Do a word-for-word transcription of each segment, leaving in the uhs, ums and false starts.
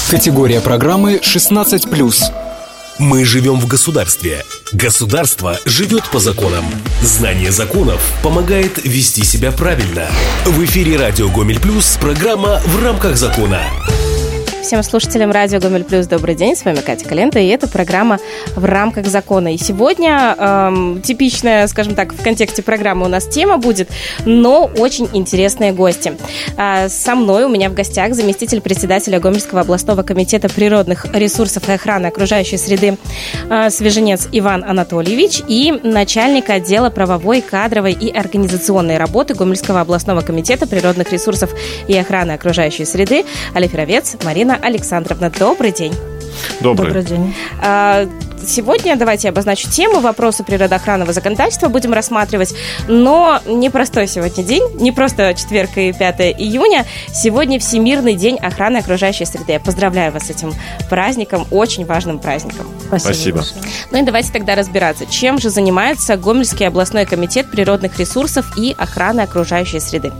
Категория программы шестнадцать плюс. Мы живем в государстве. Государство живет по законам. Знание законов помогает вести себя правильно. В эфире радио Гомель Плюс программа «В рамках закона». Всем слушателям радио Гомель Плюс добрый день, с вами Катя Калента, и это программа «В рамках закона». И сегодня эм, типичная, скажем так, в контексте программы у нас тема будет, но очень интересные гости. Э, со мной у меня в гостях заместитель председателя Гомельского областного комитета природных ресурсов и охраны окружающей среды э, Свеженец Иван Анатольевич и начальник отдела правовой, кадровой и организационной работы Гомельского областного комитета природных ресурсов и охраны окружающей среды Алиферовец Марина Александровна. Добрый день. Добрый. Добрый день. Сегодня давайте я обозначу тему. Вопросы природоохранного законодательства будем рассматривать. Но непростой сегодня день. Не просто четверг и пятое июня. Сегодня Всемирный день охраны окружающей среды. Я поздравляю вас с этим праздником, очень важным праздником. Спасибо. Ну и давайте тогда разбираться. Чем же занимается Гомельский областной комитет природных ресурсов и охраны окружающей среды?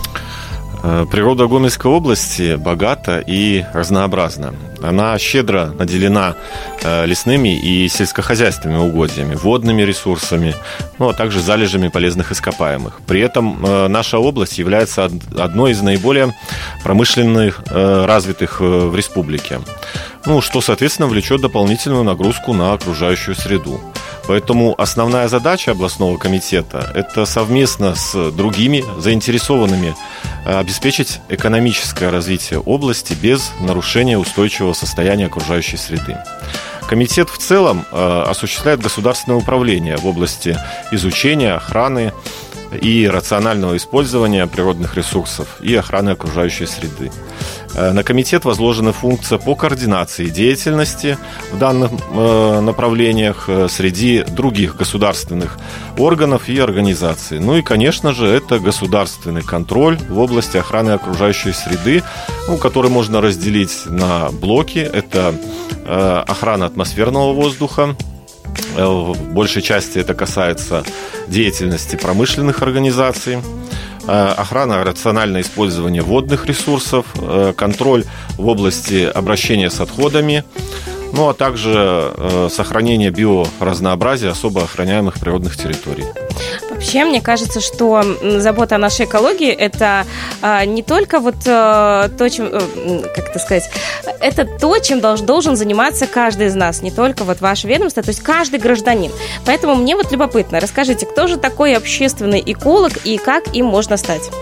Природа Гомельской области богата и разнообразна. Она щедро наделена лесными и сельскохозяйственными угодьями, водными ресурсами, ну, а также залежами полезных ископаемых. При этом наша область является одной из наиболее промышленных развитых в республике, ну, что, соответственно, влечет дополнительную нагрузку на окружающую среду. Поэтому основная задача областного комитета – это совместно с другими заинтересованными обеспечить экономическое развитие области без нарушения устойчивого состояния окружающей среды. Комитет в целом осуществляет государственное управление в области изучения, охраны и рационального использования природных ресурсов и охраны окружающей среды. На комитет возложена функция по координации деятельности в данных направлениях среди других государственных органов и организаций. Ну и, конечно же, это государственный контроль в области охраны окружающей среды, ну, который можно разделить на блоки. Это охрана атмосферного воздуха. В большей части это касается деятельности промышленных организаций, охрана рационального использования водных ресурсов, контроль в области обращения с отходами, ну а также сохранение биоразнообразия особо охраняемых природных территорий. Вообще, мне кажется, что забота о нашей экологии – это а, не только вот а, то, чем, а, как это сказать, это то, чем долж, должен заниматься каждый из нас, не только вот ваше ведомство, то есть каждый гражданин. Поэтому мне вот любопытно, расскажите, кто же такой общественный эколог и как им можно стать?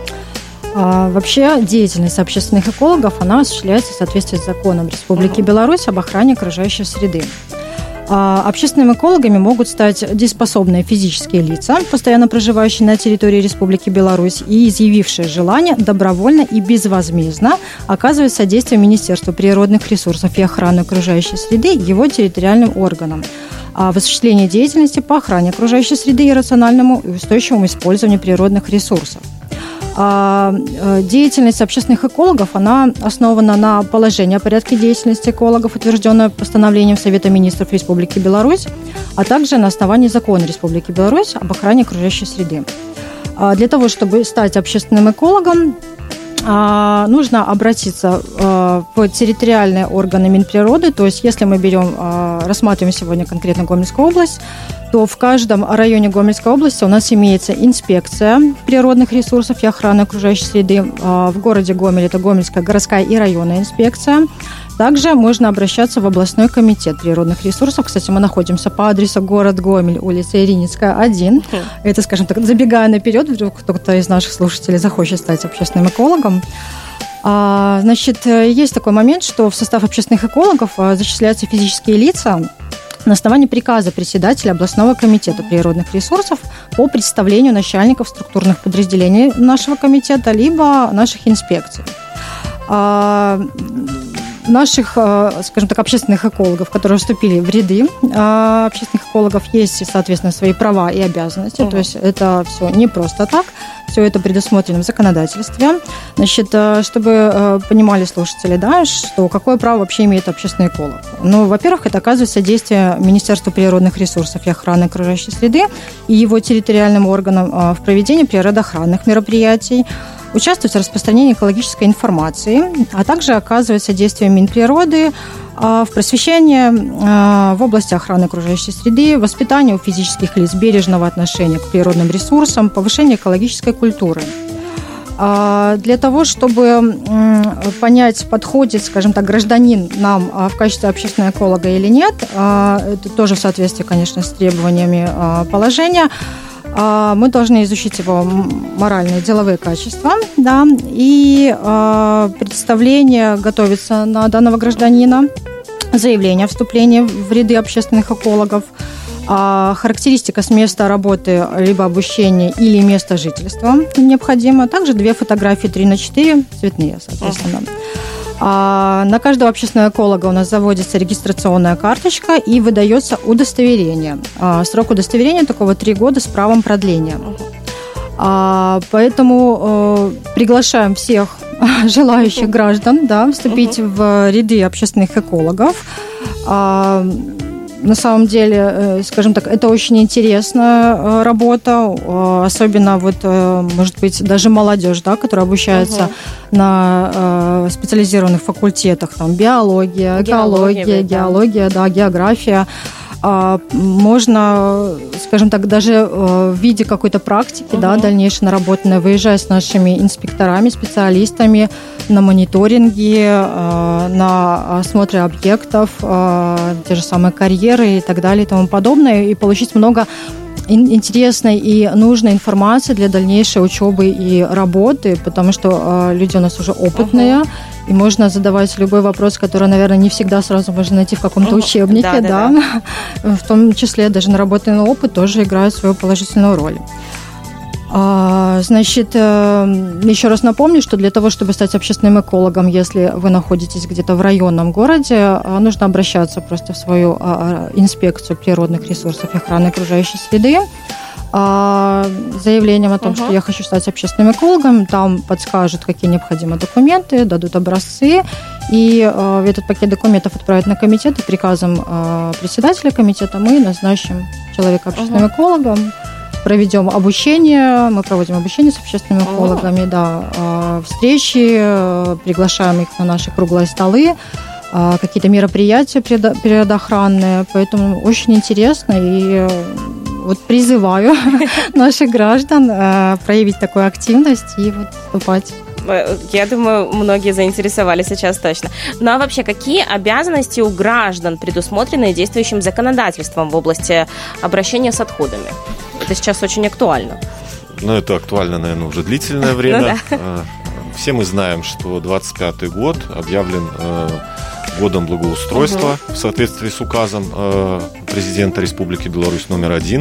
А, вообще, деятельность общественных экологов, она осуществляется в соответствии с законом Республики Беларусь об охране окружающей среды. Общественными экологами могут стать дееспособные физические лица, постоянно проживающие на территории Республики Беларусь и изъявившие желание добровольно и безвозмездно оказывать содействие Министерству природных ресурсов и охраны окружающей среды его территориальным органам в осуществлении деятельности по охране окружающей среды и рациональному и устойчивому использованию природных ресурсов. Деятельность общественных экологов, она основана на положении о порядке деятельности экологов, утвержденное постановлением Совета министров Республики Беларусь, а также на основании закона Республики Беларусь об охране окружающей среды. Для того, чтобы стать общественным экологом, нужно обратиться в территориальные органы Минприроды, то есть если мы берем, рассматриваем сегодня конкретно Гомельскую область, то в каждом районе Гомельской области у нас имеется инспекция природных ресурсов и охраны окружающей среды. В городе Гомель это Гомельская городская и районная инспекция. Также можно обращаться в областной комитет природных ресурсов. Кстати, мы находимся по адресу город Гомель, улица Ириницкая, один. Это, скажем так, забегая наперед, вдруг кто-то из наших слушателей захочет стать общественным экологом. Значит, есть такой момент, что в состав общественных экологов зачисляются физические лица на основании приказа председателя областного комитета природных ресурсов по представлению начальников структурных подразделений нашего комитета либо наших инспекций. Наших, скажем так, общественных экологов, которые вступили в ряды общественных экологов, есть, соответственно, свои права и обязанности. Mm-hmm. То есть это все не просто так, все это предусмотрено в законодательстве. Значит, чтобы понимали слушатели, да, что какое право вообще имеет общественный эколог. Ну, во-первых, это оказывает содействие Министерству природных ресурсов и охраны окружающей среды и его территориальным органам в проведении природоохранных мероприятий, участвовать в распространении экологической информации, а также оказывать содействие Минприроды в просвещении в области охраны окружающей среды, воспитания у физических лиц бережного отношения к природным ресурсам, повышения экологической культуры. Для того, чтобы понять, подходит, скажем так, гражданин нам в качестве общественного эколога или нет, это тоже в соответствии, конечно, с требованиями положения, мы должны изучить его моральные, деловые качества, да, и представление готовится на данного гражданина, заявление о вступлении в ряды общественных экологов, характеристика с места работы, либо обучения или места жительства необходимо. Также две фотографии три на четыре, цветные, соответственно. Uh-huh. На каждого общественного эколога у нас заводится регистрационная карточка и выдается удостоверение. Срок удостоверения такого три года с правом продления. Uh-huh. Поэтому приглашаем всех желающих uh-huh. граждан, да, вступить uh-huh. в ряды общественных экологов. На самом деле, скажем так, это очень интересная работа, особенно, вот, может быть, даже молодежь, да, которая обучается угу. на специализированных факультетах, там, биология, экология, геология, геология, да, география. Можно, скажем так, даже в виде какой-то практики, угу. да, дальнейшей наработанной, выезжая с нашими инспекторами, специалистами на мониторинге, на осмотре объектов, те же самые карьеры и так далее и тому подобное, и получить много интересной и нужной информации для дальнейшей учебы и работы, потому что люди у нас уже опытные, uh-huh. и можно задавать любой вопрос, который, наверное, не всегда сразу можно найти в каком-то uh-huh. учебнике, да, да. да. В том числе даже наработанный опыт тоже играет свою положительную роль. Значит, еще раз напомню, что для того, чтобы стать общественным экологом, если вы находитесь где-то в районном городе, нужно обращаться просто в свою инспекцию природных ресурсов и охраны окружающей среды заявлением о том, uh-huh. что я хочу стать общественным экологом. Там подскажут, какие необходимы документы, дадут образцы, и этот пакет документов отправят на комитет, и приказом председателя комитета мы назначим человека общественным uh-huh. экологом. Проведем обучение, мы проводим обучение с общественными экологами, да, встречи, приглашаем их на наши круглые столы, какие-то мероприятия природоохранные, поэтому очень интересно, и вот призываю наших граждан проявить такую активность и вот вступать. Я думаю, многие заинтересовались сейчас точно. Ну а вообще, какие обязанности у граждан предусмотрены действующим законодательством в области обращения с отходами? Это сейчас очень актуально. Ну, это актуально, наверное, уже длительное время. Ну, да. Все мы знаем, что двадцать пятый год объявлен годом благоустройства угу. в соответствии с указом президента Республики Беларусь номер один.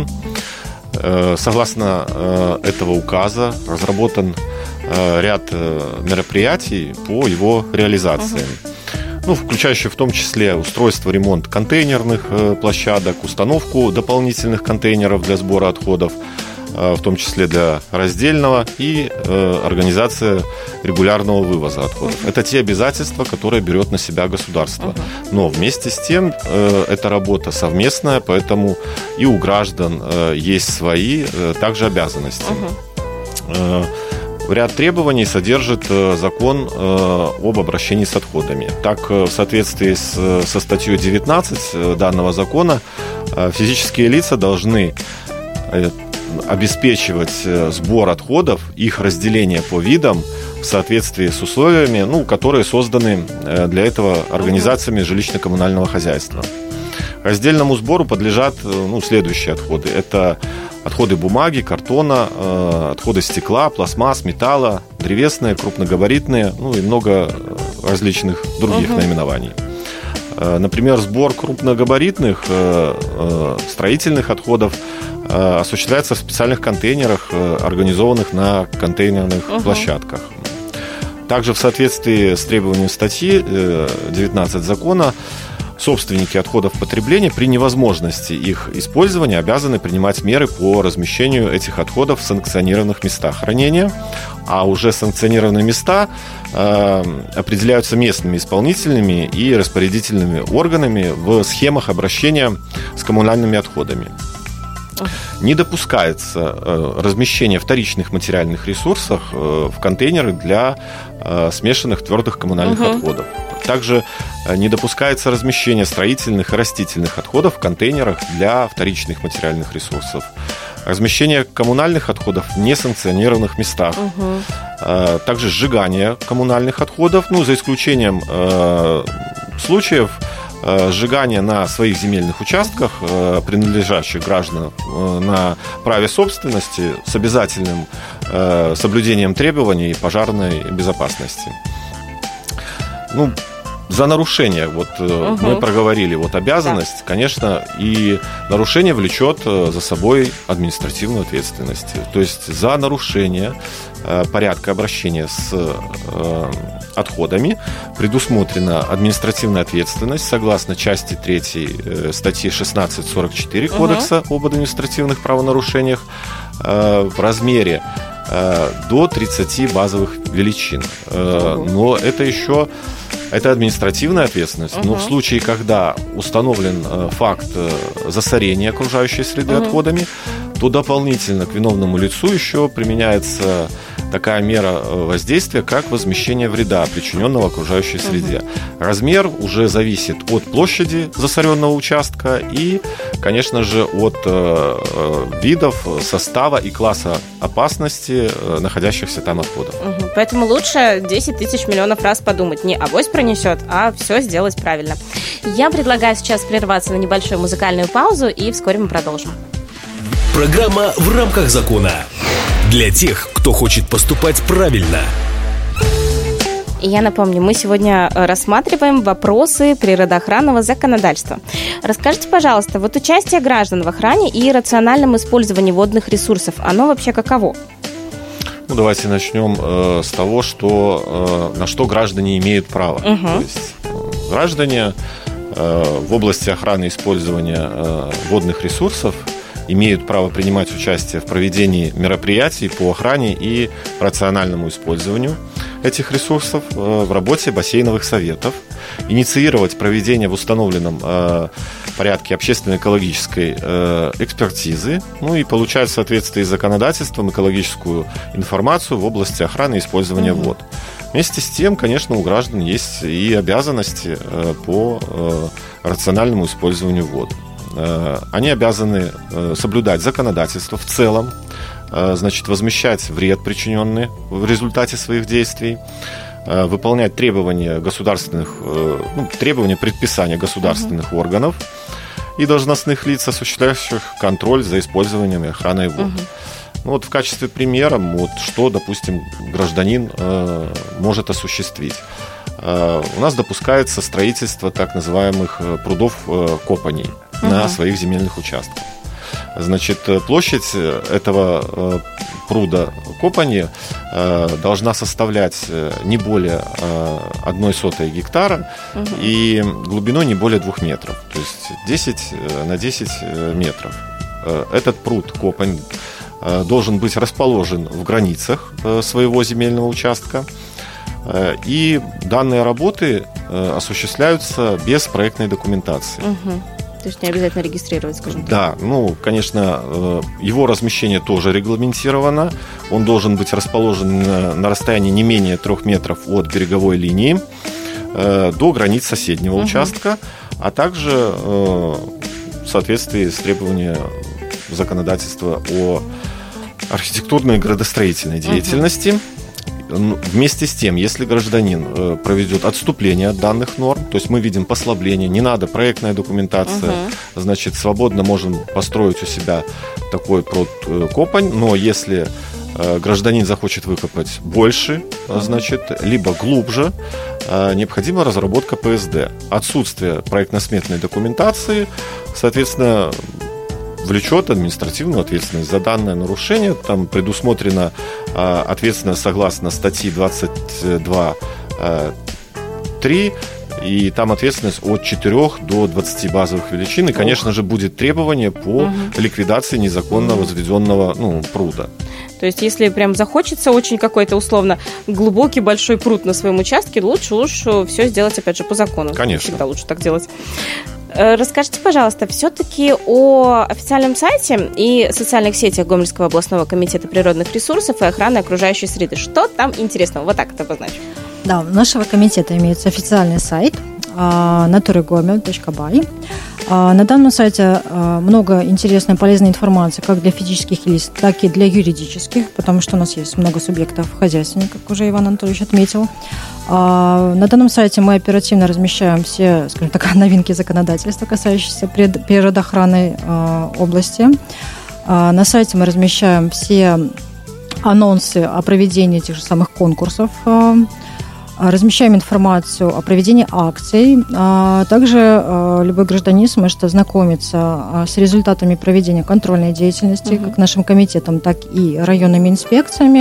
Согласно этого указа разработан ряд мероприятий по его реализации. Угу. Ну, включающие в том числе устройство, ремонт контейнерных площадок, установку дополнительных контейнеров для сбора отходов, в том числе для раздельного, и организация регулярного вывоза отходов. Uh-huh. Это те обязательства, которые берет на себя государство. Uh-huh. Но вместе с тем эта работа совместная, поэтому и у граждан есть свои также обязанности. Uh-huh. Ряд требований содержит закон об обращении с отходами. Так, в соответствии с, со статьей девятнадцать данного закона, физические лица должны обеспечивать сбор отходов, их разделение по видам в соответствии с условиями, ну, которые созданы для этого организациями жилищно-коммунального хозяйства. Раздельному сбору подлежат, ну, следующие отходы. Это отходы бумаги, картона, отходы стекла, пластмасс, металла, древесные, крупногабаритные, ну и много различных других uh-huh. наименований. Например, сбор крупногабаритных строительных отходов осуществляется в специальных контейнерах, организованных на контейнерных uh-huh. площадках. Также в соответствии с требованием статьи девятнадцать закона, собственники отходов потребления при невозможности их использования обязаны принимать меры по размещению этих отходов в санкционированных местах хранения, а уже санкционированные места э, определяются местными исполнительными и распорядительными органами в схемах обращения с коммунальными отходами. Не допускается размещение вторичных материальных ресурсов в контейнеры для смешанных твердых коммунальных uh-huh. отходов. Также не допускается размещение строительных и растительных отходов в контейнерах для вторичных материальных ресурсов. Размещение коммунальных отходов в несанкционированных местах. Uh-huh. Также сжигание коммунальных отходов, ну, за исключением э, случаев сжигания на своих земельных участках, э, принадлежащих гражданам э, на праве собственности с обязательным э, соблюдением требований пожарной безопасности. Ну, за нарушение, вот угу. мы проговорили, вот обязанность, да. конечно, и нарушение влечет за собой административную ответственность. То есть за нарушение э, порядка обращения с э, отходами предусмотрена административная ответственность согласно части третьей э, статьи шестнадцать сорок четыре Кодекса угу. об административных правонарушениях э, в размере э, до тридцати базовых величин. Э, угу. Но это еще... Это административная ответственность, uh-huh. но в случае, когда установлен э, факт э, засорения окружающей среды uh-huh. отходами, то дополнительно к виновному лицу еще применяется такая мера воздействия, как возмещение вреда, причиненного окружающей среде. Uh-huh. Размер уже зависит от площади засоренного участка и, конечно же, от э, видов, состава и класса опасности э, находящихся там отходов. Uh-huh. Поэтому лучше десять тысяч миллионов раз подумать, не авось пронесет, а все сделать правильно. Я предлагаю сейчас прерваться на небольшую музыкальную паузу, и вскоре мы продолжим. Программа «В рамках закона». Для тех, кто хочет поступать правильно. И я напомню, мы сегодня рассматриваем вопросы природоохранного законодательства. Расскажите, пожалуйста, вот участие граждан в охране и рациональном использовании водных ресурсов, оно вообще каково? Ну, давайте начнем э, с того, что, э, на что граждане имеют право. Угу. То есть э, граждане э, в области охраны и использования э, водных ресурсов имеют право принимать участие в проведении мероприятий по охране и рациональному использованию этих ресурсов, э, в работе бассейновых советов, инициировать проведение в установленном э, порядке общественно-экологической э, экспертизы, ну и получать в соответствии с законодательством экологическую информацию в области охраны и использования mm-hmm. вод. Вместе с тем, конечно, у граждан есть и обязанности э, по э, рациональному использованию вод. Э, они обязаны э, соблюдать законодательство в целом, э, значит, возмещать вред, причиненный в результате своих действий, выполнять требования государственных, ну, требования предписания государственных uh-huh. органов и должностных лиц, осуществляющих контроль за использованием и охраной вод. Uh-huh. Ну, вот в качестве примера, вот, что, допустим, гражданин э, может осуществить. Э, у нас допускается строительство так называемых прудов э, копаний uh-huh. на своих земельных участках. Значит, площадь этого пруда копания должна составлять не более одной сотой гектара угу. и глубиной не более двух метров, то есть десять на десять метров. Этот пруд копань должен быть расположен в границах своего земельного участка, и данные работы осуществляются без проектной документации. Угу. То есть не обязательно регистрировать, скажем так. Да, ну, конечно, его размещение тоже регламентировано. Он должен быть расположен на расстоянии не менее трех метров от береговой линии до границ соседнего угу. участка, а также в соответствии с требованиями законодательства о архитектурной и градостроительной деятельности. Угу. Вместе с тем, если гражданин проведет отступление от данных норм, то есть мы видим послабление, не надо проектная документация, угу. значит, свободно можем построить у себя такой пруд копань, но если гражданин захочет выкопать больше, угу. значит, либо глубже, необходима разработка пэ эс дэ. Отсутствие проектно-сметной документации, соответственно, влечет административную ответственность за данное нарушение. Там предусмотрена э, ответственность согласно статьи двадцать два три, и там ответственность от четырёх до двадцати базовых величин. И, конечно же, будет требование по угу. ликвидации незаконно возведенного ну, пруда. То есть, если прям захочется очень какой-то условно глубокий большой пруд на своем участке, лучше лучше все сделать, опять же, по закону. Конечно. Всегда лучше так делать. Расскажите, пожалуйста, все-таки о официальном сайте и социальных сетях Гомельского областного комитета природных ресурсов и охраны окружающей среды. Что там интересного? Вот так это обозначу. Да, у нашего комитета имеется официальный сайт натурагомель точка бай. На данном сайте много интересной и полезной информации как для физических лиц, так и для юридических, потому что у нас есть много субъектов хозяйственных, как уже Иван Анатольевич отметил. На данном сайте мы оперативно размещаем все, скажем так, новинки законодательства, касающиеся природоохранной области. На сайте мы размещаем все анонсы о проведении тех же самых конкурсов, размещаем информацию о проведении акций. Также любой гражданин сможет ознакомиться с результатами проведения контрольной деятельности, угу. как нашим комитетом, так и районными инспекциями.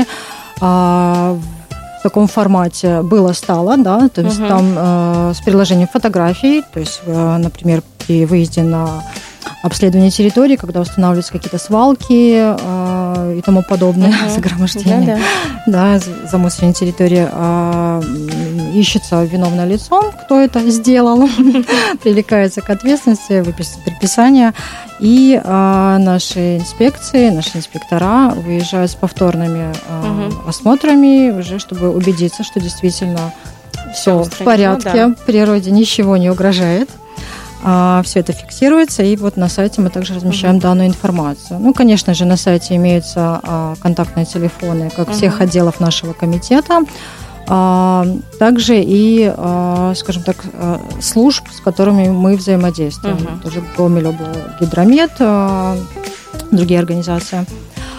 В таком формате было-стало, да, то есть угу. там с приложением фотографий, то есть, например, при выезде на обследование территории, когда устанавливаются какие-то свалки э, и тому подобное, uh-huh. загромождение, да, да. да, замусорение территории, э, ищется виновное лицо, кто это сделал, привлекается к ответственности, выписывается предписание, и э, наши инспекции, наши инспектора выезжают с повторными э, uh-huh. осмотрами, уже чтобы убедиться, что действительно все в порядке, да. природе ничего не угрожает. Все это фиксируется, и вот на сайте мы также размещаем uh-huh. данную информацию. Ну, конечно же, на сайте имеются а, контактные телефоны как uh-huh. всех отделов нашего комитета, а, также и, а, скажем так, служб, с которыми мы взаимодействуем. Uh-huh. Тоже Гомельоблгидромет, а, другие организации.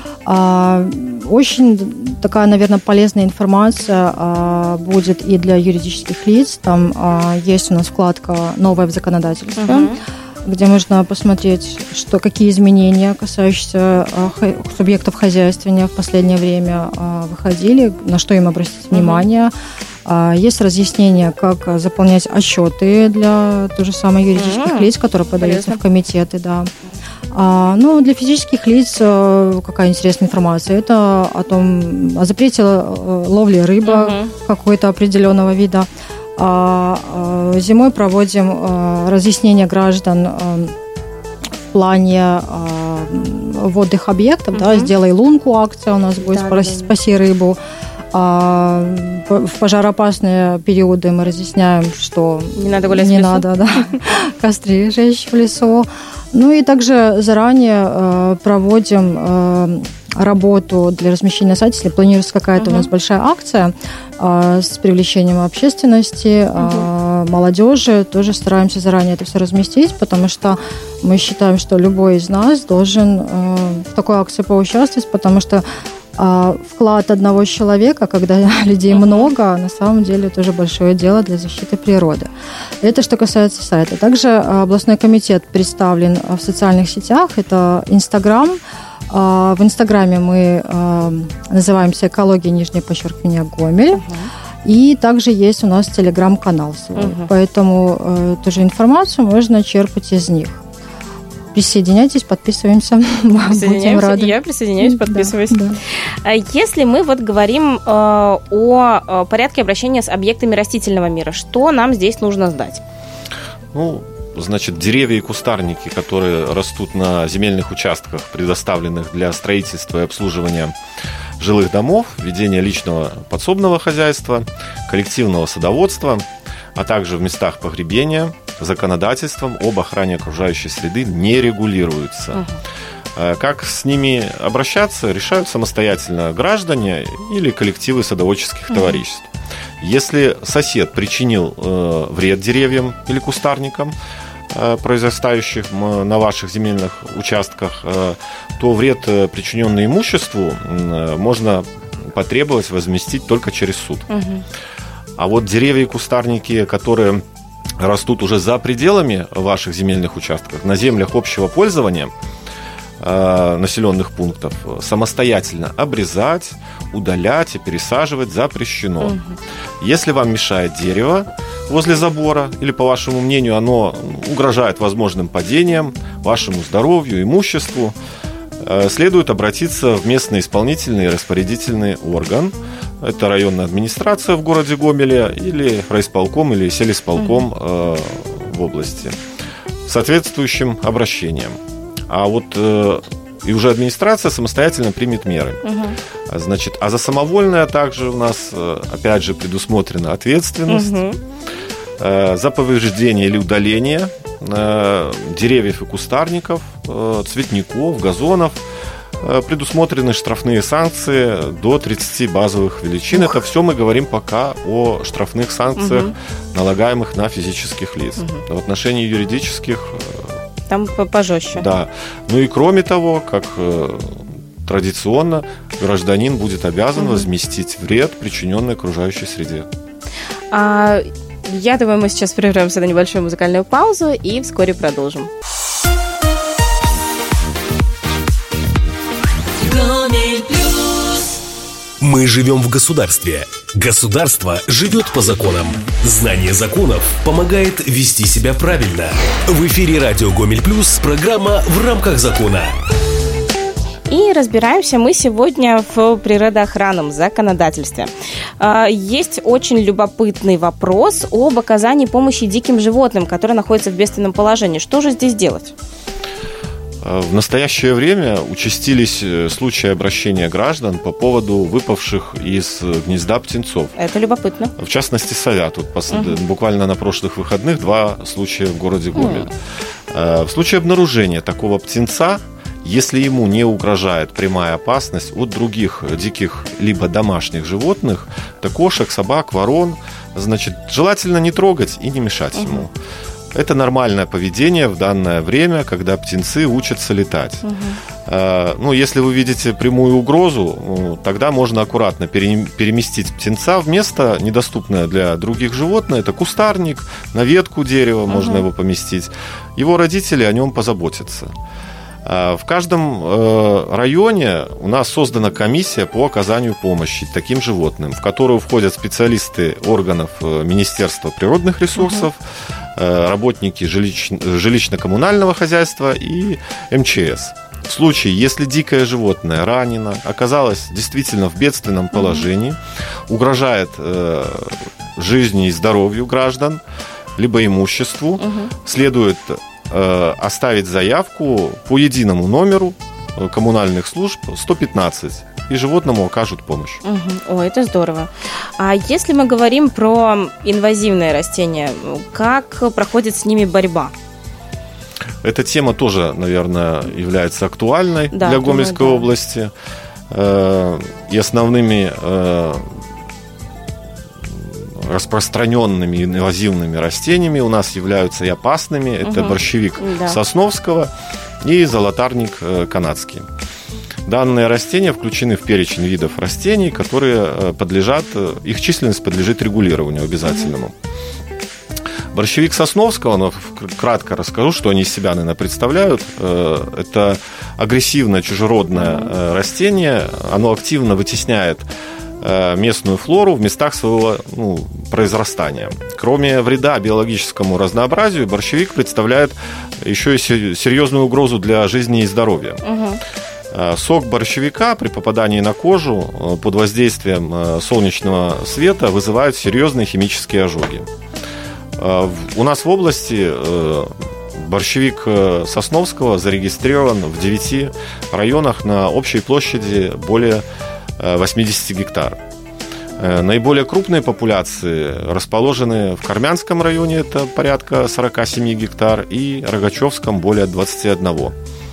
А, очень такая, наверное, полезная информация а, будет и для юридических лиц. Там а, есть у нас вкладка «Новое в законодательстве», uh-huh. где можно посмотреть, что, какие изменения, касающиеся а, х, субъектов хозяйствования в последнее время а, выходили, на что им обратить внимание. Uh-huh. А, есть разъяснение, как заполнять отчеты для той же самой юридических uh-huh. лиц, которые подаются Полезно. в комитеты, да. А, ну, для физических лиц какая интересная информация? Это о том, о запрете ловли рыбы uh-huh. какой-то определенного вида. А, а, зимой проводим а, разъяснение граждан а, в плане а, водных объектов. Uh-huh. Да, «Сделай лунку» акция у нас будет, да, «Спаси, да, спаси рыбу». А в пожароопасные периоды мы разъясняем, что не надо гулять не в лесу. надо, да, костры жечь в лесу. Ну и также заранее э, проводим э, работу для размещения на сайте, если планируется какая-то uh-huh. у нас большая акция э, с привлечением общественности, uh-huh. э, молодежи, тоже стараемся заранее это все разместить, потому что мы считаем, что любой из нас должен э, в такой акции поучаствовать, потому что вклад одного человека, когда людей много, на самом деле тоже большое дело для защиты природы. Это что касается сайта. Также областной комитет представлен в социальных сетях. Это Инстаграм. В Инстаграме мы называемся «Экология, нижнее подчеркивание, Гомель». Uh-huh. И также есть у нас телеграм-канал свой. Uh-huh. Поэтому тоже информацию можно черпать из них. Присоединяйтесь, подписываемся. Будем рады. Я присоединяюсь, подписываюсь. Да, да. Если мы вот говорим э, о порядке обращения с объектами растительного мира, что нам здесь нужно сдать? Ну, значит, деревья и кустарники, которые растут на земельных участках, предоставленных для строительства и обслуживания жилых домов, ведения личного подсобного хозяйства, коллективного садоводства, а также в местах погребения, законодательством об охране окружающей среды не регулируется. Uh-huh. Как с ними обращаться, решают самостоятельно граждане или коллективы садоводческих uh-huh. товариществ. Если сосед причинил э, вред деревьям или кустарникам, э, произрастающих на ваших земельных участках, э, то вред, причиненный имуществу, э, можно потребовать возместить только через суд. Uh-huh. А вот деревья и кустарники, которые растут уже за пределами ваших земельных участков, на землях общего пользования э, населенных пунктов, самостоятельно обрезать, удалять и пересаживать запрещено. Угу. Если вам мешает дерево возле забора, или, по вашему мнению, оно угрожает возможным падением вашему здоровью, имуществу, э, следует обратиться в местный исполнительный и распорядительный орган. Это районная администрация в городе Гомеле или райисполком или сельисполком э, в области. соответствующим обращением. А вот и уже администрация самостоятельно примет меры. Угу. Значит, а за самовольное также у нас, опять же, предусмотрена ответственность. Угу. За повреждение или удаление деревьев и кустарников, цветников, газонов предусмотрены штрафные санкции до тридцати базовых величин. Ух. Это все мы говорим пока о штрафных санкциях, угу. налагаемых на физических лиц. Угу. В отношении юридических... Там пожестче. Да. Ну и кроме того, как традиционно, гражданин будет обязан угу. возместить вред, причиненный окружающей среде. А, я думаю, мы сейчас прервемся на небольшую музыкальную паузу и вскоре продолжим. Мы живем в государстве. Государство живет по законам. Знание законов помогает вести себя правильно. В эфире радио Гомель Плюс программа «В рамках закона». И разбираемся мы сегодня в природоохранном законодательстве. Есть очень любопытный вопрос об оказании помощи диким животным, которые находятся в бедственном положении. Что же здесь делать? В настоящее время участились случаи обращения граждан по поводу выпавших из гнезда птенцов. Это любопытно. В частности, совят. Тут угу. буквально на прошлых выходных два случая в городе Гомель. Угу. В случае обнаружения такого птенца, если ему не угрожает прямая опасность от других диких либо домашних животных, то кошек, собак, ворон, значит, желательно не трогать и не мешать угу. ему. Это нормальное поведение в данное время, когда птенцы учатся летать. Угу. Ну, если вы видите прямую угрозу, тогда можно аккуратно переместить птенца в место, недоступное для других животных. Это кустарник, на ветку дерева угу. можно его поместить. Его родители о нем позаботятся. В каждом районе у нас создана комиссия по оказанию помощи таким животным, в которую входят специалисты органов Министерства природных ресурсов, угу. работники жилищ... жилищно-коммунального хозяйства и эм че эс. В случае, если дикое животное ранено, оказалось действительно в бедственном положении, угу. угрожает э, жизни и здоровью граждан, либо имуществу, угу. следует оставить заявку по единому номеру коммунальных служб сто пятнадцать, и животному окажут помощь. Угу. О, это здорово. А если мы говорим про инвазивные растения, как проходит с ними борьба? Эта тема тоже, наверное, является актуальной да, для Гомельской думаю, да. области. И основными распространенными инвазивными растениями у нас являются и опасными. Это угу. борщевик да. Сосновского и золотарник канадский. Данные растения включены в перечень видов растений, которые подлежат, их численность подлежит регулированию обязательному. Угу. Борщевик Сосновского, но кратко расскажу, что они из себя, наверное, представляют. Это агрессивное чужеродное угу. растение. Оно активно вытесняет местную флору в местах своего ну, произрастания. Кроме вреда биологическому разнообразию, борщевик представляет еще и серьезную угрозу для жизни и здоровья. Угу. Сок борщевика при попадании на кожу под воздействием солнечного света вызывает серьезные химические ожоги. У нас в области борщевик Сосновского зарегистрирован в девяти районах на общей площади более восемьдесят гектар. Наиболее крупные популяции расположены в Кармянском районе, это порядка сорок семь гектар, и Рогачевском более двадцать один.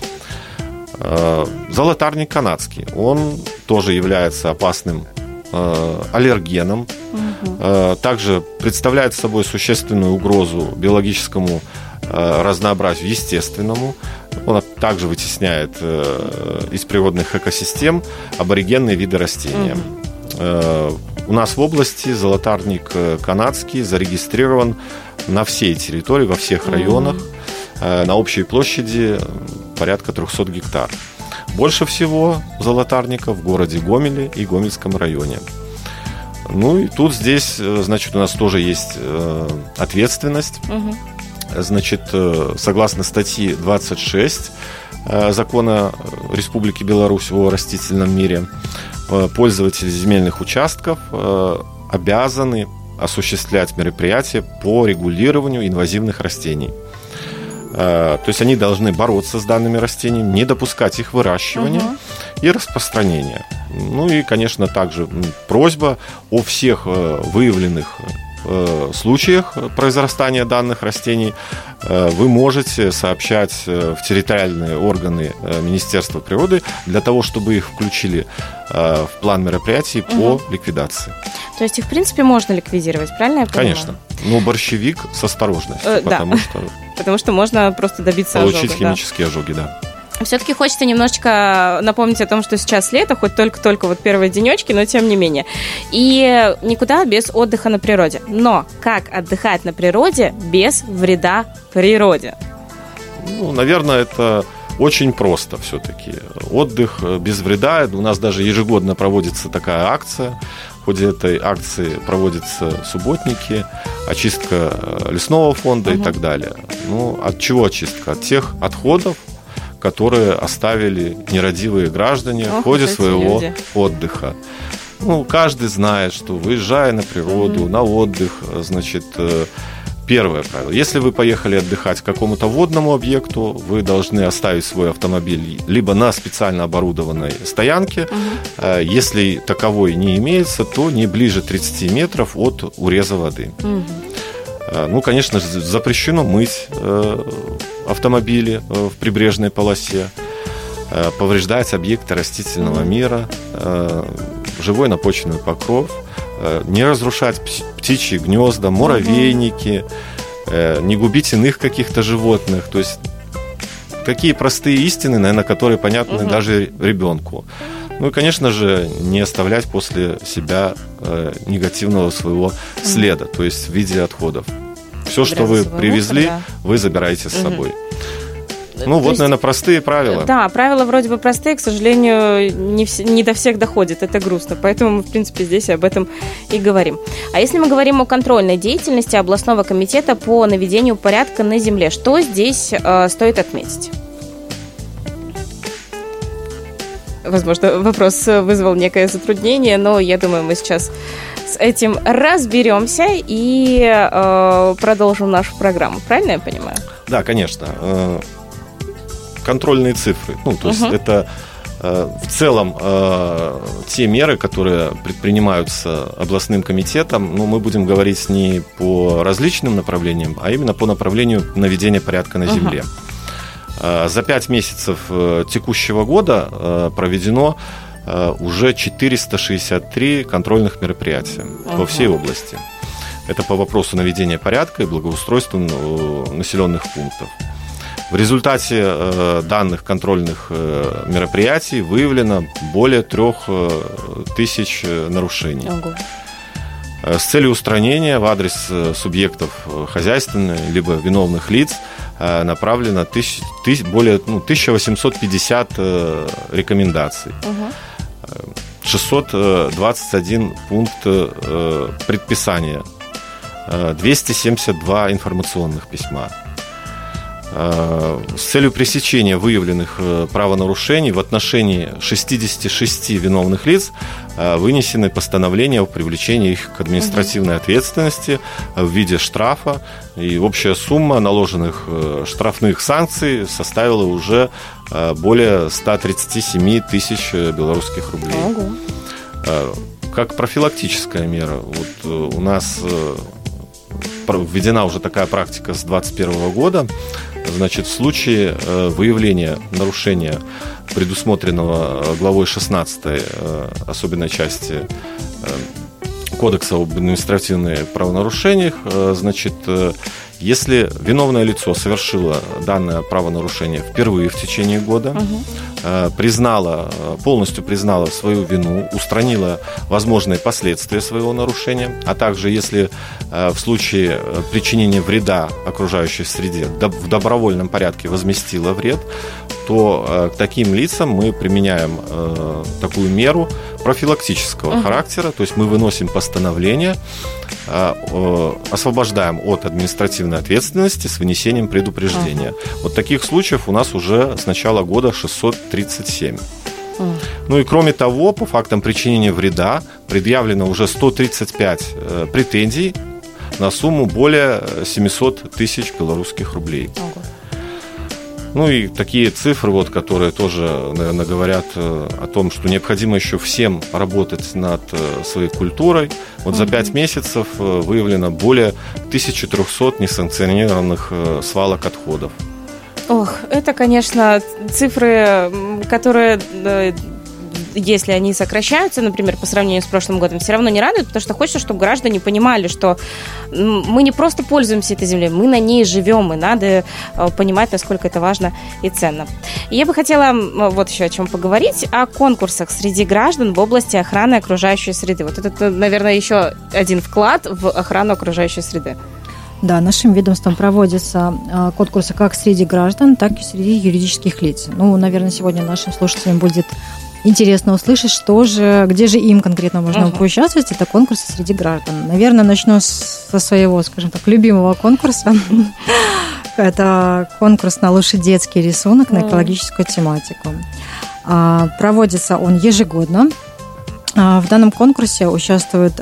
Золотарник канадский, он тоже является опасным аллергеном, угу. также представляет собой существенную угрозу биологическому разнообразию естественному. Он также вытесняет э, из природных экосистем аборигенные виды растений. Mm-hmm. Э, у нас в области золотарник канадский зарегистрирован на всей территории, во всех районах, mm-hmm. э, на общей площади порядка триста гектар. Больше всего золотарников в городе Гомеле и Гомельском районе. Ну и тут здесь, значит, у нас тоже есть э, ответственность. Mm-hmm. Значит, согласно статье двадцать шесть Закона Республики Беларусь о растительном мире, пользователи земельных участков обязаны осуществлять мероприятия по регулированию инвазивных растений. То есть они должны бороться с данными растениями, не допускать их выращивания угу. и распространения. Ну и, конечно, также просьба о всех выявленных случаях произрастания данных растений вы можете сообщать в территориальные органы Министерства природы для того, чтобы их включили в план мероприятий угу. по ликвидации. То есть их, в принципе, можно ликвидировать, правильно я понимаю? Конечно. Но борщевик с осторожностью, э, потому да. что... Потому что можно просто добиться получить ожога, химические да. ожоги, да. Все-таки хочется немножечко напомнить о том, что сейчас лето, хоть только-только вот первые денечки, но тем не менее. И никуда без отдыха на природе. Но как отдыхать на природе без вреда природе? Ну, наверное, это очень просто все-таки. Отдых без вреда. У нас даже ежегодно проводится такая акция. В ходе этой акции проводятся субботники, очистка лесного фонда угу. и так далее. Ну, от чего очистка? От тех отходов, которые оставили нерадивые граждане Ох, в ходе своего люди. отдыха. Ну, каждый знает, что выезжая на природу, mm-hmm. на отдых, значит, первое правило. Если вы поехали отдыхать к какому-то водному объекту, вы должны оставить свой автомобиль либо на специально оборудованной стоянке. Mm-hmm. Если таковой не имеется, то не ближе тридцати метров от уреза воды. Mm-hmm. Ну, конечно же, запрещено мыть автомобили в прибрежной полосе, повреждать объекты растительного мира, живой напочвенный покров, не разрушать птичьи гнезда, муравейники, не губить иных каких-то животных. То есть такие простые истины, наверное, которые понятны угу. даже ребенку. Ну и, конечно же, не оставлять после себя негативного своего следа, то есть в виде отходов. Все, что вы привезли, мусор, да. вы забираете с собой. Угу. Ну, То вот, есть, наверное, простые правила. Да, правила вроде бы простые, к сожалению, не, вс- не до всех доходит, это грустно. Поэтому мы, в принципе, здесь об этом и говорим. А если мы говорим о контрольной деятельности областного комитета по наведению порядка на земле, что здесь э, стоит отметить? Возможно, вопрос вызвал некое затруднение, но я думаю, мы сейчас с этим разберемся и э, продолжим нашу программу. Правильно я понимаю? Да, конечно. Контрольные цифры. Ну, то есть uh-huh. это э, в целом э, те меры, которые предпринимаются областным комитетом. Ну, мы будем говорить не по различным направлениям, а именно по направлению наведения порядка на земле. Uh-huh. За пять месяцев текущего года проведено уже четыреста шестьдесят три контрольных мероприятия uh-huh. по всей области. Это по вопросу наведения порядка и благоустройства населенных пунктов. В результате данных контрольных мероприятий выявлено более трех тысяч нарушений. Uh-huh. С целью устранения в адрес субъектов хозяйственных либо виновных лиц направлено тысяч, тысяч, более ну, тысяча восемьсот пятьдесят э, рекомендаций, угу. шестьсот двадцать один пункт э, предписания, э, двести семьдесят два информационных письма. Э, с целью пресечения выявленных э, правонарушений в отношении шестьдесят шесть виновных лиц э, вынесены постановления о привлечении их к административной ответственности в виде штрафа. И общая сумма наложенных штрафных санкций составила уже более ста тридцати семи тысяч белорусских рублей. Ого. Как профилактическая мера, вот у нас введена уже такая практика с двадцать первого года. Значит, в случае выявления нарушения, предусмотренного главой шестнадцатой особенной части Кодекса об административных правонарушениях, значит, если виновное лицо совершило данное правонарушение впервые в течение года, угу. признало, полностью признало свою вину, устранило возможные последствия своего нарушения, а также если в случае причинения вреда окружающей среде в добровольном порядке возместило вред, то к таким лицам мы применяем такую меру профилактического uh-huh. характера, то есть мы выносим постановление, освобождаем от административной ответственности с вынесением предупреждения. Uh-huh. Вот таких случаев у нас уже с начала года шестьсот тридцать семь. Uh-huh. Ну и кроме того, по фактам причинения вреда предъявлено уже сто тридцать пять претензий на сумму более семьсот тысяч белорусских рублей. Uh-huh. Ну и такие цифры, вот, которые тоже, наверное, говорят о том, что необходимо еще всем работать над своей культурой. Вот за пять месяцев выявлено более тысяча триста несанкционированных свалок отходов. Ох, это, конечно, цифры, которые, если они сокращаются, например, по сравнению с прошлым годом, все равно не радуют, потому что хочется, чтобы граждане понимали, что мы не просто пользуемся этой землей, мы на ней живем, и надо понимать, насколько это важно и ценно. И я бы хотела вот еще о чем поговорить, о конкурсах среди граждан в области охраны окружающей среды. Вот это, наверное, еще один вклад в охрану окружающей среды. Да, нашим ведомством проводятся конкурсы как среди граждан, так и среди юридических лиц. Ну, наверное, сегодня нашим слушателям будет интересно услышать, что же, где же им конкретно можно uh-huh. поучаствовать. Это конкурсы среди граждан. Наверное, начну со своего, скажем так, любимого конкурса. Это конкурс на лучший детский рисунок на экологическую тематику. Проводится он ежегодно. В данном конкурсе участвуют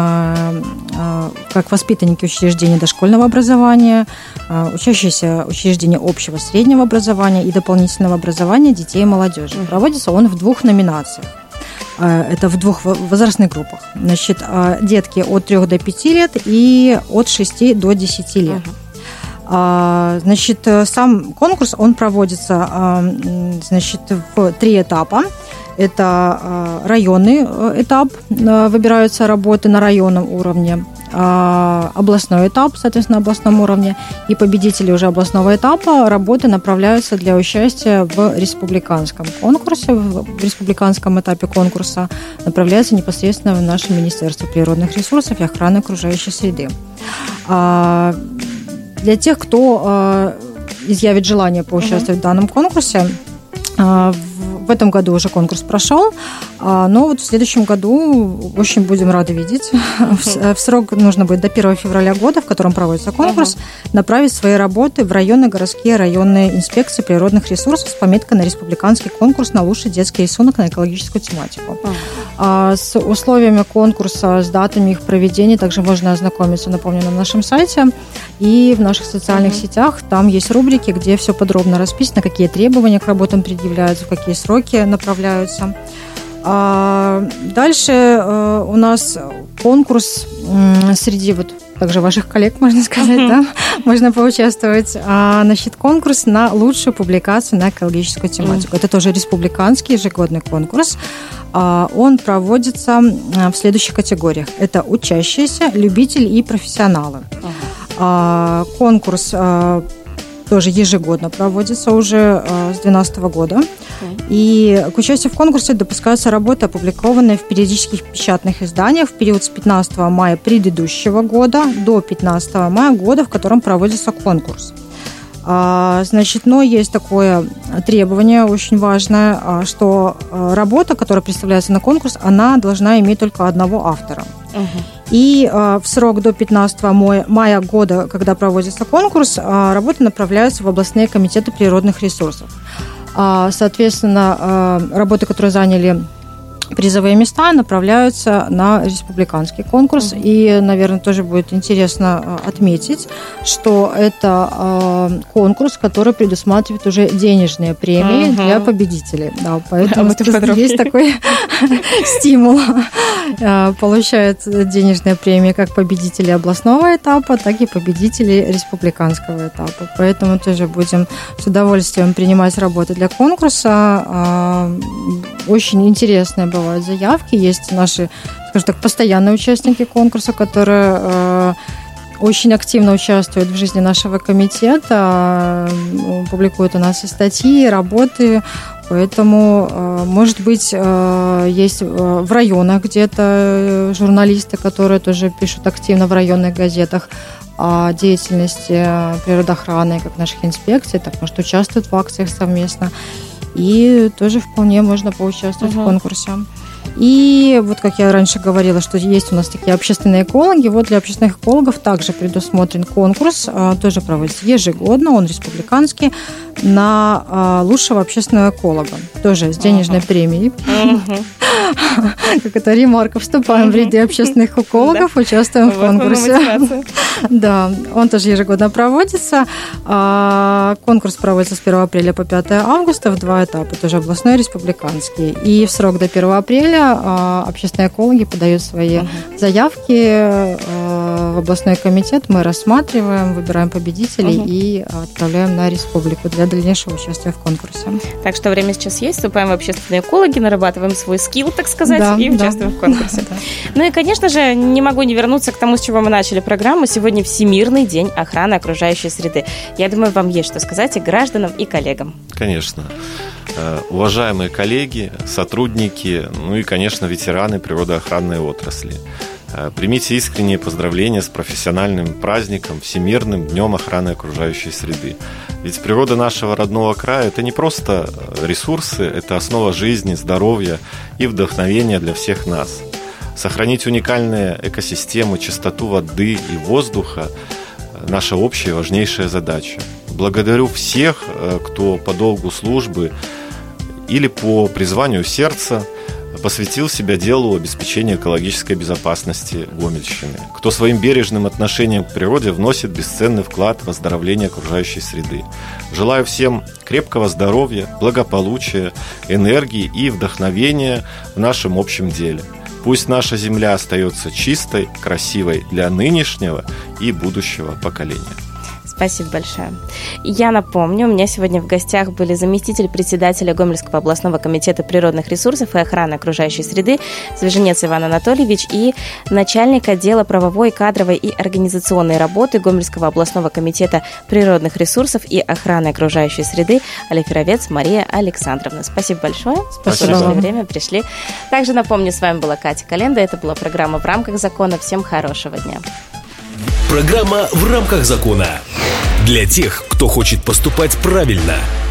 как воспитанники учреждений дошкольного образования, учащиеся учреждений общего среднего образования и дополнительного образования детей и молодежи. Проводится он в двух номинациях. Это в двух возрастных группах. Значит, детки от трёх до пяти лет и от шести до десяти лет. Значит, сам конкурс, он проводится, значит, в три этапа. Это районный этап, выбираются работы на районном уровне, областной этап, соответственно, на областном уровне, и победители уже областного этапа работы направляются для участия в республиканском конкурсе, в республиканском этапе конкурса направляются непосредственно в наше Министерство природных ресурсов и охраны окружающей среды. Для тех, кто изъявит желание поучаствовать uh-huh. в данном конкурсе, в этом году уже конкурс прошел, но вот в следующем году очень будем рады видеть. В срок нужно будет до первого февраля года, в котором проводится конкурс, uh-huh. направить свои работы в районные, городские, районные инспекции природных ресурсов с пометкой на республиканский конкурс на лучший детский рисунок на экологическую тематику. Uh-huh. С условиями конкурса, с датами их проведения также можно ознакомиться, напомню, на нашем сайте и в наших социальных uh-huh. сетях. Там есть рубрики, где все подробно расписано, какие требования к работам предъявляются, в какие сроки направляются. Дальше у нас конкурс среди вот также ваших коллег, можно сказать, uh-huh. да, можно поучаствовать. Значит, конкурс на лучшую публикацию на экологическую тематику. Uh-huh. Это тоже республиканский ежегодный конкурс. Он проводится в следующих категориях. Это учащиеся, любители и профессионалы. Uh-huh. Конкурс тоже ежегодно проводится уже с две тысячи двенадцатого года. И к участию в конкурсе допускаются работы, опубликованные в периодических печатных изданиях в период с пятнадцатого мая предыдущего года до пятнадцатого мая года, в котором проводится конкурс. Значит, но есть такое требование очень важное, что работа, которая представляется на конкурс, она должна иметь только одного автора. Uh-huh. И в срок до пятнадцатого мая года, когда проводится конкурс, работы направляются в областные комитеты природных ресурсов. Соответственно, работы, которые заняли призовые места, направляются на республиканский конкурс. Mm-hmm. И, наверное, тоже будет интересно отметить, что это конкурс, который предусматривает уже денежные премии mm-hmm. для победителей. Да, поэтому а есть такой стимул. Получают денежные премии как победители областного этапа, так и победители республиканского этапа. Поэтому тоже будем с удовольствием принимать работы для конкурса. Очень интересные бывают заявки. Есть наши, скажем так, постоянные участники конкурса, которые э, очень активно участвуют в жизни нашего комитета, э, публикуют у нас и статьи, и работы. Поэтому, э, может быть, э, есть в районах где-то журналисты, которые тоже пишут активно в районных газетах о деятельности природоохраны, как наших инспекций, так, может, участвуют в акциях совместно. И тоже вполне можно поучаствовать uh-huh. в конкурсе. И вот, как я раньше говорила, что есть у нас такие общественные экологи, вот для общественных экологов также предусмотрен конкурс, тоже проводится ежегодно, он республиканский, на лучшего общественного эколога, тоже с денежной uh-huh. премией. Uh-huh. Как это ремарка, вступаем uh-huh. в ряды общественных экологов, да. участвуем в конкурсе. Да, он тоже ежегодно проводится. Конкурс проводится с первого апреля по пятого августа в два этапа, тоже областной и республиканский. И в срок до первого апреля общественные экологи подают свои uh-huh. заявки в областной комитет, мы рассматриваем, выбираем победителей uh-huh. и отправляем на республику для дальнейшего участия в конкурсе. Так что время сейчас есть, вступаем в общественные экологи, нарабатываем свой скилл, так сказать, да, и участвуем да. в конкурсе. Да. Ну и, конечно же, не могу не вернуться к тому, с чего мы начали программу. Сегодня Всемирный день охраны окружающей среды. Я думаю, вам есть что сказать и гражданам, и коллегам. Конечно. Уважаемые коллеги, сотрудники, ну и, конечно, ветераны природоохранной отрасли. Примите искренние поздравления с профессиональным праздником, Всемирным днем охраны окружающей среды. Ведь природа нашего родного края – это не просто ресурсы, это основа жизни, здоровья и вдохновения для всех нас. Сохранить уникальные экосистемы, чистоту воды и воздуха – наша общая важнейшая задача. Благодарю всех, кто по долгу службы или по призванию сердца посвятил себя делу обеспечения экологической безопасности Гомельщины, кто своим бережным отношением к природе вносит бесценный вклад в оздоровление окружающей среды. Желаю всем крепкого здоровья, благополучия, энергии и вдохновения в нашем общем деле. Пусть наша земля остается чистой, красивой для нынешнего и будущего поколения. Спасибо большое. Я напомню, у меня сегодня в гостях были заместитель председателя Гомельского областного комитета природных ресурсов и охраны окружающей среды Свеженец Иван Анатольевич и начальник отдела правовой, кадровой и организационной работы Гомельского областного комитета природных ресурсов и охраны окружающей среды Алиферовец Мария Александровна. Спасибо большое. Спасибо. Что нашли время, пришли. Также напомню, с вами была Катя Календа. Это была программа «В рамках закона». Всем хорошего дня. Программа «В рамках закона». Для тех, кто хочет поступать правильно.